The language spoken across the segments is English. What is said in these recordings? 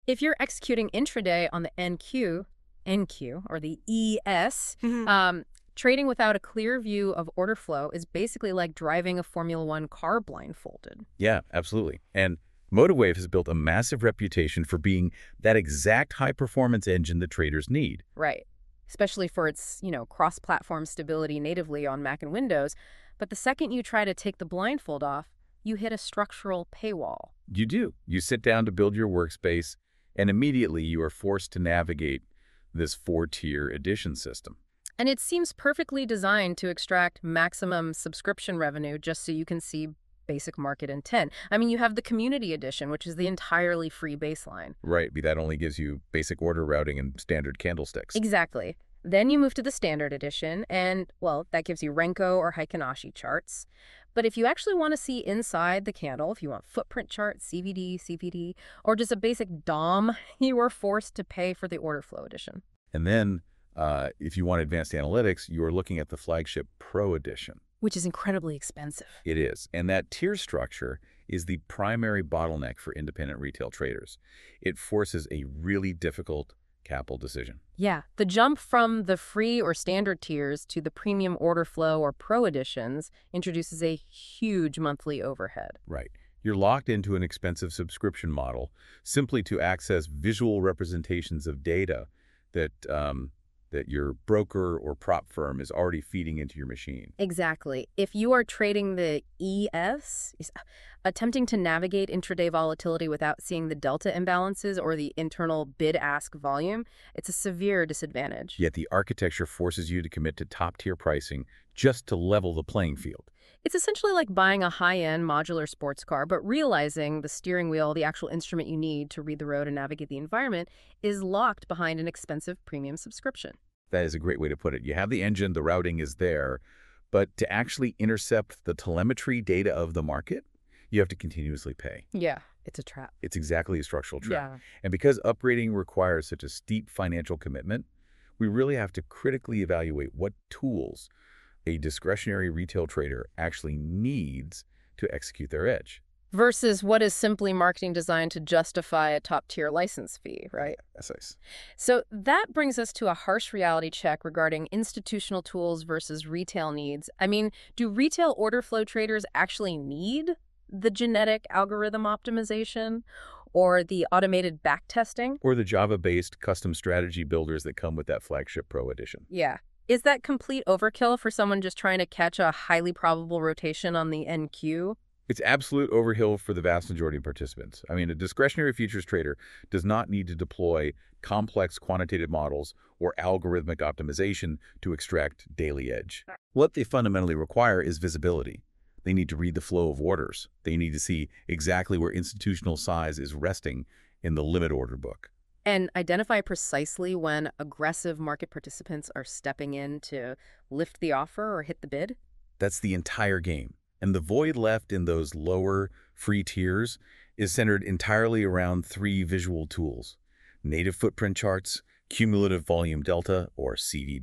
If you're executing intraday on the NQ, or the ES, trading without a clear view of order flow is basically like driving a Formula One car blindfolded. Yeah, absolutely. And Motivwave has built a massive reputation for being that exact high-performance engine that traders need. Right. Especially for its, cross-platform stability natively on Mac and Windows. But the second you try to take the blindfold off, you hit a structural paywall. You do. You sit down to build your workspace, and immediately you are forced to navigate this four-tier edition system. And it seems perfectly designed to extract maximum subscription revenue just so you can see basic market intent. I mean, you have the Community Edition, which is the entirely free baseline. Right, that only gives you basic order routing and standard candlesticks. Exactly. Then you move to the Standard Edition, and, well, that gives you Renko or Heikin-Ashi charts. But if you actually want to see inside the candle, if you want footprint charts, CVD, CPD, or just a basic DOM, you are forced to pay for the Order Flow Edition. And then, if you want advanced analytics, you are looking at the flagship Pro Edition. Which is incredibly expensive. It is. And that tier structure is the primary bottleneck for independent retail traders. It forces a really difficult capital decision. Yeah, the jump from the free or standard tiers to the premium order flow or pro editions introduces a huge monthly overhead. Right. You're locked into an expensive subscription model simply to access visual representations of data that your broker or prop firm is already feeding into your machine. Exactly. If you are trading the ES, attempting to navigate intraday volatility without seeing the delta imbalances or the internal bid-ask volume, it's a severe disadvantage. Yet the architecture forces you to commit to top-tier pricing just to level the playing field. It's essentially like buying a high-end modular sports car, but realizing the steering wheel, the actual instrument you need to read the road and navigate the environment, is locked behind an expensive premium subscription. That is a great way to put it. You have the engine, the routing is there, but to actually intercept the telemetry data of the market, you have to continuously pay. Yeah, it's a trap. It's exactly a structural trap. Yeah. And because upgrading requires such a steep financial commitment, we really have to critically evaluate what tools a discretionary retail trader actually needs to execute their edge. Versus what is simply marketing designed to justify a top-tier license fee, right? Yes. So that brings us to a harsh reality check regarding institutional tools versus retail needs. I mean, do retail order flow traders actually need the genetic algorithm optimization or the automated backtesting? Or the Java-based custom strategy builders that come with that flagship Pro Edition. Yeah. Is that complete overkill for someone just trying to catch a highly probable rotation on the NQ? It's absolute overkill for the vast majority of participants. I mean, a discretionary futures trader does not need to deploy complex quantitative models or algorithmic optimization to extract daily edge. What they fundamentally require is visibility. They need to read the flow of orders. They need to see exactly where institutional size is resting in the limit order book. And identify precisely when aggressive market participants are stepping in to lift the offer or hit the bid? That's the entire game. And the void left in those lower free tiers is centered entirely around three visual tools: native footprint charts, cumulative volume delta, or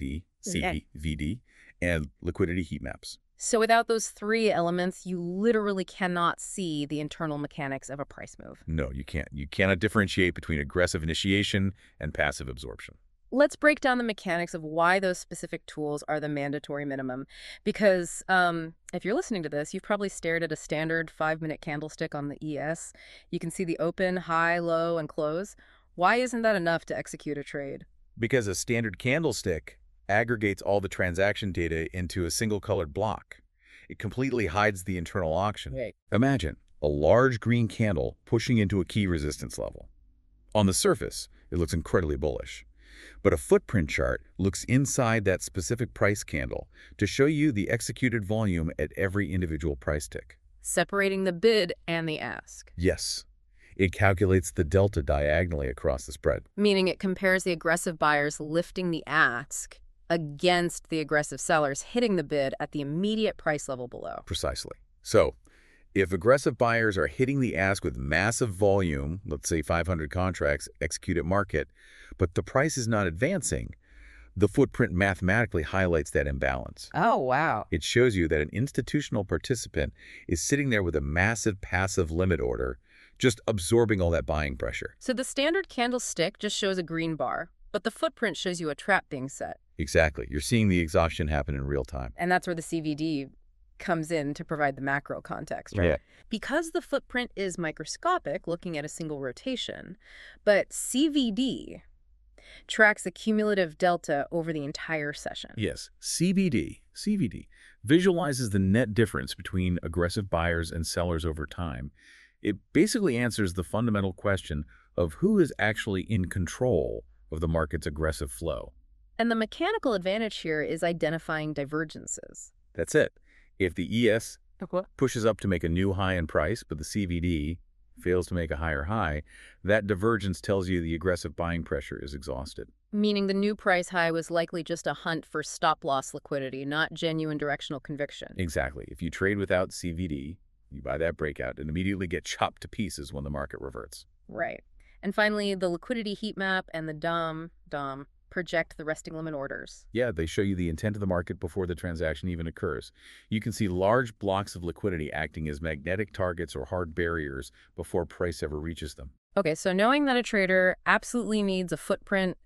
CVD, and liquidity heat maps. So without those three elements, you literally cannot see the internal mechanics of a price move. No, you can't. You cannot differentiate between aggressive initiation and passive absorption. Let's break down the mechanics of why those specific tools are the mandatory minimum. Because if you're listening to this, you've probably stared at a standard 5-minute candlestick on the ES. You can see the open, high, low, and close. Why isn't that enough to execute a trade? Because a standard candlestick aggregates all the transaction data into a single colored block. It completely hides the internal auction. Right. Imagine a large green candle pushing into a key resistance level. On the surface, it looks incredibly bullish. But a footprint chart looks inside that specific price candle to show you the executed volume at every individual price tick. Separating the bid and the ask. Yes. It calculates the delta diagonally across the spread. Meaning it compares the aggressive buyers lifting the ask against the aggressive sellers hitting the bid at the immediate price level below. Precisely. So, if aggressive buyers are hitting the ask with massive volume, let's say 500 contracts execute at market, but the price is not advancing, the footprint mathematically highlights that imbalance. Oh, wow. It shows you that an institutional participant is sitting there with a massive passive limit order, just absorbing all that buying pressure. So the standard candlestick just shows a green bar, but the footprint shows you a trap being set. Exactly. You're seeing the exhaustion happen in real time. And that's where the CVD comes in to provide the macro context, right? Yeah. Because the footprint is microscopic, looking at a single rotation, but CVD tracks the cumulative delta over the entire session. Yes, CVD visualizes the net difference between aggressive buyers and sellers over time. It basically answers the fundamental question of who is actually in control of the market's aggressive flow. And the mechanical advantage here is identifying divergences. That's it. If the ES Okay. pushes up to make a new high in price, but the CVD fails to make a higher high, that divergence tells you the aggressive buying pressure is exhausted. Meaning the new price high was likely just a hunt for stop-loss liquidity, not genuine directional conviction. Exactly. If you trade without CVD, you buy that breakout and immediately get chopped to pieces when the market reverts. Right. And finally, the liquidity heat map and the DOM project the resting limit orders. Yeah, they show you the intent of the market before the transaction even occurs. You can see large blocks of liquidity acting as magnetic targets or hard barriers before price ever reaches them. Okay, so knowing that a trader absolutely needs a footprint,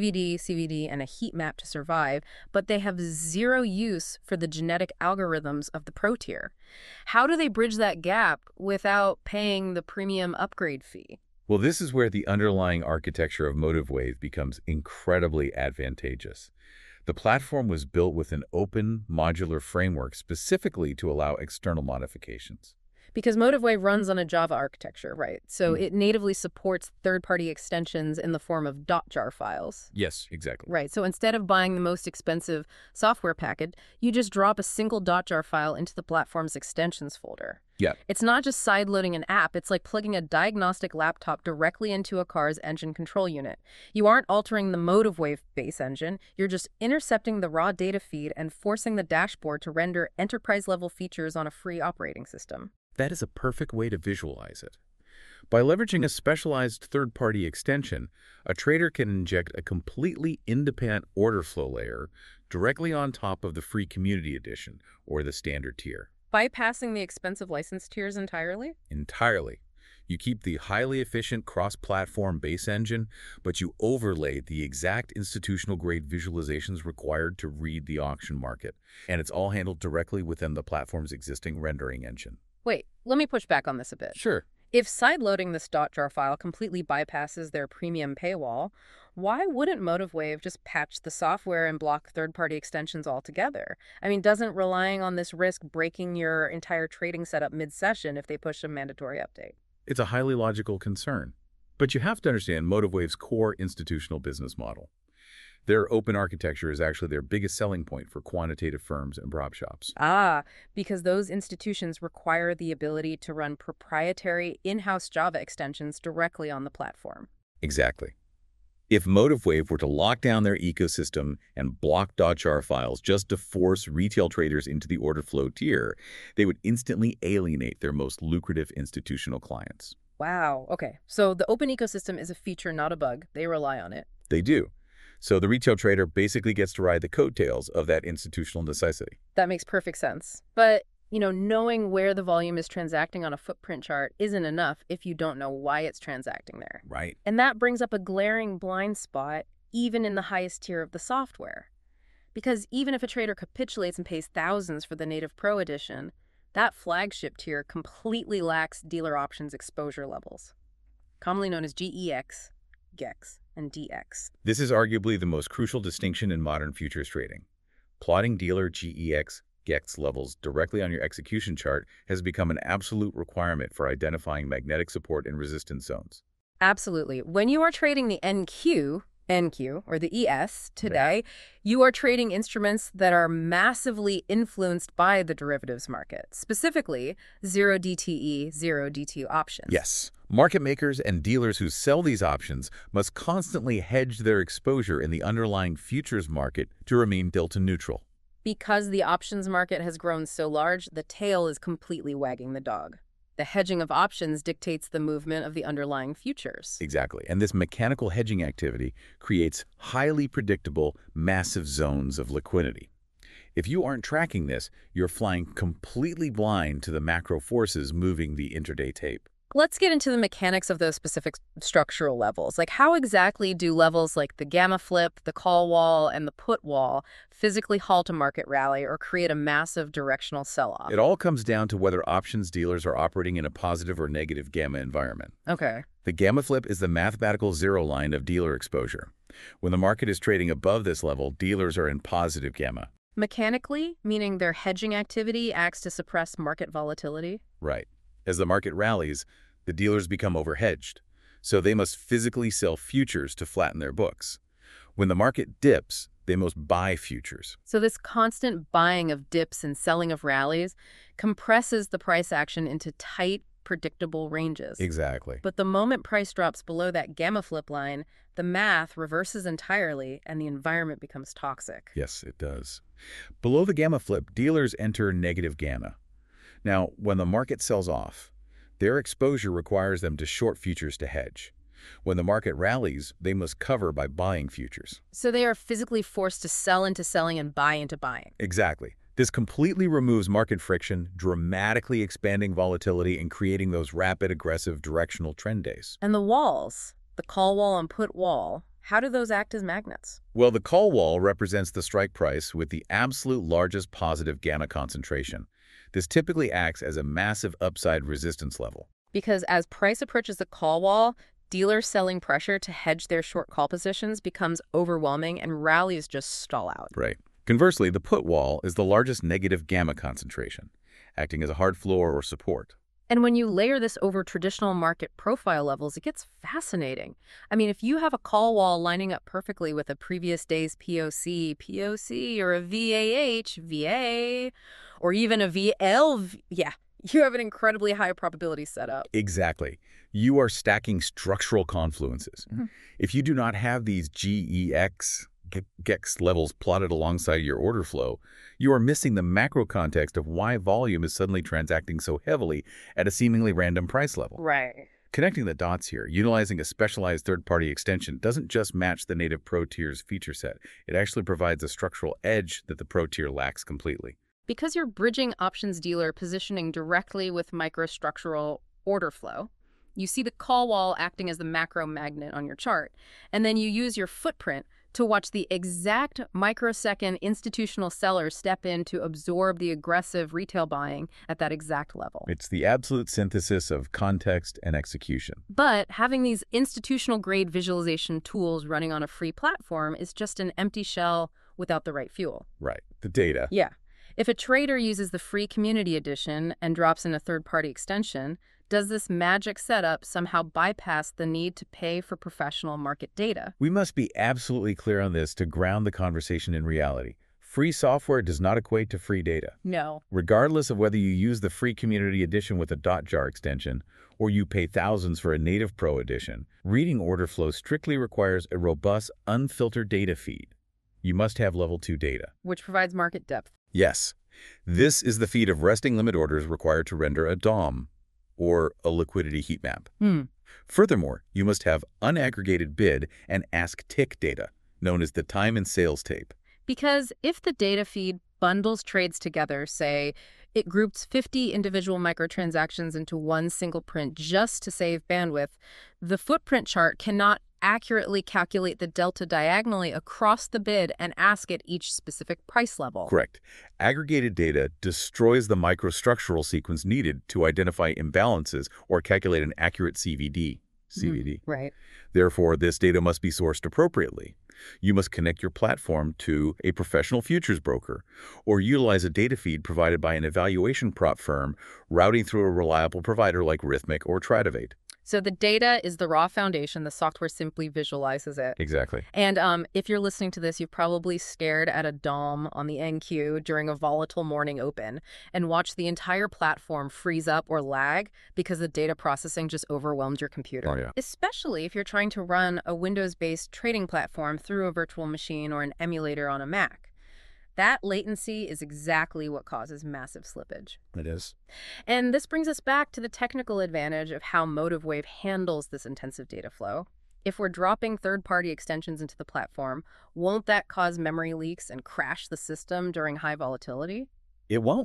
CVD, and a heat map to survive, but they have zero use for the genetic algorithms of the pro tier. How do they bridge that gap without paying the premium upgrade fee? Well, this is where the underlying architecture of MotiveWave becomes incredibly advantageous. The platform was built with an open, modular framework specifically to allow external modifications. Because MotiveWave runs on a Java architecture, right? So it natively supports third-party extensions in the form of .jar files. Yes, exactly. Right, so instead of buying the most expensive software package, you just drop a single .jar file into the platform's extensions folder. Yeah. It's not just sideloading an app, it's like plugging a diagnostic laptop directly into a car's engine control unit. You aren't altering the MotiveWave base engine, you're just intercepting the raw data feed and forcing the dashboard to render enterprise-level features on a free operating system. That is a perfect way to visualize it. By leveraging a specialized third-party extension, a trader can inject a completely independent order flow layer directly on top of the free Community Edition, or the standard tier. Bypassing the expensive license tiers entirely? Entirely. You keep the highly efficient cross-platform base engine, but you overlay the exact institutional-grade visualizations required to read the auction market, and it's all handled directly within the platform's existing rendering engine. Wait, let me push back on this a bit. Sure. If sideloading this .jar file completely bypasses their premium paywall, why wouldn't MotiveWave just patch the software and block third-party extensions altogether? I mean, doesn't relying on this risk breaking your entire trading setup mid-session if they push a mandatory update? It's a highly logical concern. But you have to understand MotiveWave's core institutional business model. Their open architecture is actually their biggest selling point for quantitative firms and prop shops. Ah, because those institutions require the ability to run proprietary in-house Java extensions directly on the platform. Exactly. If MotiveWave were to lock down their ecosystem and block .jar files just to force retail traders into the order flow tier, they would instantly alienate their most lucrative institutional clients. Wow, okay. So the open ecosystem is a feature, not a bug. They rely on it. They do. So the retail trader basically gets to ride the coattails of that institutional necessity. That makes perfect sense. But, knowing where the volume is transacting on a footprint chart isn't enough if you don't know why it's transacting there. Right. And that brings up a glaring blind spot even in the highest tier of the software. Because even if a trader capitulates and pays thousands for the native Pro edition, that flagship tier completely lacks dealer options exposure levels, commonly known as GEX, GEX, and DX. This is arguably the most crucial distinction in modern futures trading. Plotting dealer GEX, GEX levels directly on your execution chart has become an absolute requirement for identifying magnetic support and resistance zones. Absolutely. When you are trading the NQ, or the ES today, you are trading instruments that are massively influenced by the derivatives market, specifically 0DTE, 0DTE options. Yes. Market makers and dealers who sell these options must constantly hedge their exposure in the underlying futures market to remain delta neutral. Because the options market has grown so large, the tail is completely wagging the dog. The hedging of options dictates the movement of the underlying futures. Exactly. And this mechanical hedging activity creates highly predictable, massive zones of liquidity. If you aren't tracking this, you're flying completely blind to the macro forces moving the intraday tape. Let's get into the mechanics of those specific structural levels. Like, how exactly do levels like the gamma flip, the call wall, and the put wall physically halt a market rally or create a massive directional sell-off? It all comes down to whether options dealers are operating in a positive or negative gamma environment. Okay. The gamma flip is the mathematical zero line of dealer exposure. When the market is trading above this level, dealers are in positive gamma. Mechanically, meaning their hedging activity acts to suppress market volatility? Right. As the market rallies, the dealers become overhedged, so they must physically sell futures to flatten their books. When the market dips, they must buy futures. So this constant buying of dips and selling of rallies compresses the price action into tight, predictable ranges. Exactly. But the moment price drops below that gamma flip line, the math reverses entirely and the environment becomes toxic. Yes, it does. Below the gamma flip, dealers enter negative gamma. Now, when the market sells off, their exposure requires them to short futures to hedge. When the market rallies, they must cover by buying futures. So they are physically forced to sell into selling and buy into buying. Exactly. This completely removes market friction, dramatically expanding volatility and creating those rapid, aggressive, directional trend days. And the walls, the call wall and put wall, how do those act as magnets? Well, the call wall represents the strike price with the absolute largest positive gamma concentration. This typically acts as a massive upside resistance level. Because as price approaches the call wall, dealers selling pressure to hedge their short call positions becomes overwhelming and rallies just stall out. Right. Conversely, the put wall is the largest negative gamma concentration, acting as a hard floor or support. And when you layer this over traditional market profile levels, it gets fascinating. I mean, if you have a call wall lining up perfectly with a previous day's POC, or a VA, or even a VL, yeah, you have an incredibly high probability setup. Exactly. You are stacking structural confluences. If you do not have these GEX levels plotted alongside your order flow, you are missing the macro context of why volume is suddenly transacting so heavily at a seemingly random price level. Right. Connecting the dots here, utilizing a specialized third-party extension doesn't just match the native Pro Tier's feature set. It actually provides a structural edge that the Pro Tier lacks completely. Because you're bridging options dealer positioning directly with microstructural order flow, you see the call wall acting as the macro magnet on your chart, and then you use your footprint to watch the exact microsecond institutional sellers step in to absorb the aggressive retail buying at that exact level. It's the absolute synthesis of context and execution. But having these institutional-grade visualization tools running on a free platform is just an empty shell without the right fuel. Right. The data. Yeah. If a trader uses the free community edition and drops in a third-party extension, does this magic setup somehow bypass the need to pay for professional market data? We must be absolutely clear on this to ground the conversation in reality. Free software does not equate to free data. No. Regardless of whether you use the free community edition with a .jar extension or you pay thousands for a native Pro edition, reading order flow strictly requires a robust, unfiltered data feed. You must have level 2 data. Which provides market depth. Yes. This is the feed of resting limit orders required to render a DOM, or a liquidity heat map. Furthermore, you must have unaggregated bid and ask tick data, known as the time and sales tape. Because if the data feed bundles trades together, say it groups 50 individual microtransactions into one single print just to save bandwidth, the footprint chart cannot accurately calculate the delta diagonally across the bid and ask at each specific price level. Correct. Aggregated data destroys the microstructural sequence needed to identify imbalances or calculate an accurate CVD. Right. Therefore, this data must be sourced appropriately. You must connect your platform to a professional futures broker or utilize a data feed provided by an evaluation prop firm routing through a reliable provider like Rithmic or Tradevate. So the data is the raw foundation. The software simply visualizes it. Exactly. And if you're listening to this, you've probably stared at a DOM on the NQ during a volatile morning open and watched the entire platform freeze up or lag because the data processing just overwhelmed your computer. Oh, yeah. Especially if you're trying to run a Windows-based trading platform through a virtual machine or an emulator on a Mac. That latency is exactly what causes massive slippage. It is. And this brings us back to the technical advantage of how MotiveWave handles this intensive data flow. If we're dropping third-party extensions into the platform, won't that cause memory leaks and crash the system during high volatility? It won't.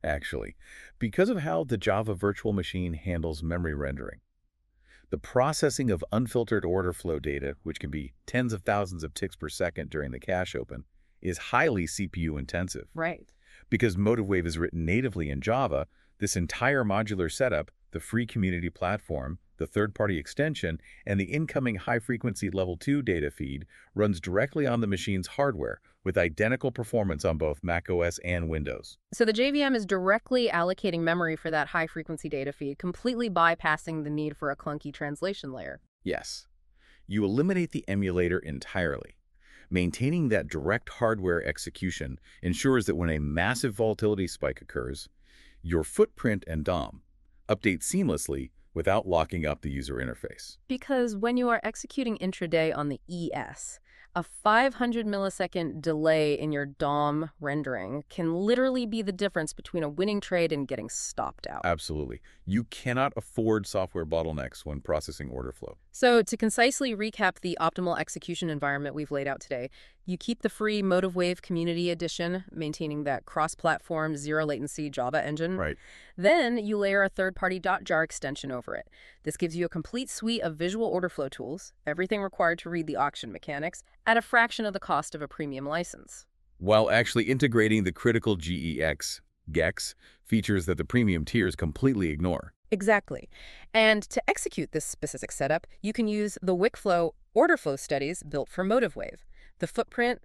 actually, because of how the Java virtual machine handles memory rendering. The processing of unfiltered order flow data, which can be tens of thousands of ticks per second during the cache open, is highly CPU intensive. Right. Because MotiveWave is written natively in Java, this entire modular setup, the free community platform, the third-party extension, and the incoming high-frequency Level 2 data feed runs directly on the machine's hardware, with identical performance on both macOS and Windows. So the JVM is directly allocating memory for that high-frequency data feed, completely bypassing the need for a clunky translation layer. Yes, you eliminate the emulator entirely. Maintaining that direct hardware execution ensures that when a massive volatility spike occurs, your footprint and DOM update seamlessly without locking up the user interface. Because when you are executing intraday on the ES, a 500 millisecond delay in your DOM rendering can literally be the difference between a winning trade and getting stopped out. Absolutely. You cannot afford software bottlenecks when processing order flow. So to concisely recap the optimal execution environment we've laid out today, you keep the free MotiveWave Community Edition, maintaining that cross-platform, zero-latency Java engine. Right. Then you layer a third-party .jar extension over it. This gives you a complete suite of visual order flow tools, everything required to read the auction mechanics, at a fraction of the cost of a premium license. While actually integrating the critical GEX features that the premium tiers completely ignore. Exactly. And to execute this specific setup, you can use the Wickflow order flow studies built for MotiveWave. The footprint,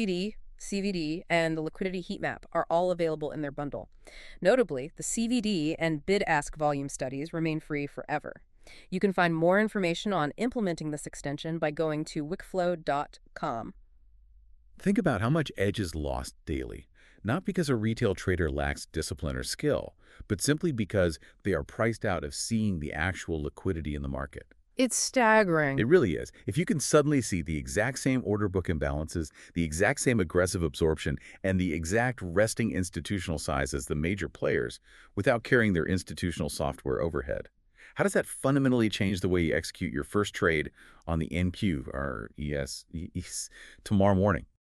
CVD, and the liquidity heat map are all available in their bundle. Notably, the CVD and bid-ask volume studies remain free forever. You can find more information on implementing this extension by going to wickflow.com. Think about how much edge is lost daily, not because a retail trader lacks discipline or skill, but simply because they are priced out of seeing the actual liquidity in the market. It's staggering. It really is. If you can suddenly see the exact same order book imbalances, the exact same aggressive absorption, and the exact resting institutional size as the major players without carrying their institutional software overhead, how does that fundamentally change the way you execute your first trade on the NQ or ES tomorrow morning?